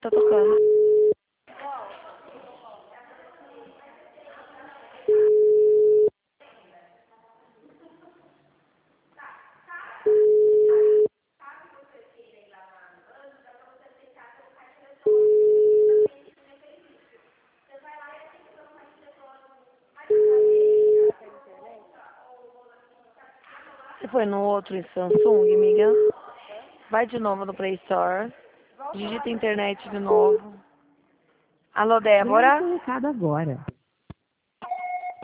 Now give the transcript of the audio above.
Tá tocando. Você foi no outro em Samsung, amiga? Vai de novo no Play Store. Digita internet de novo. Alô, Débora? Grave seu recado agora.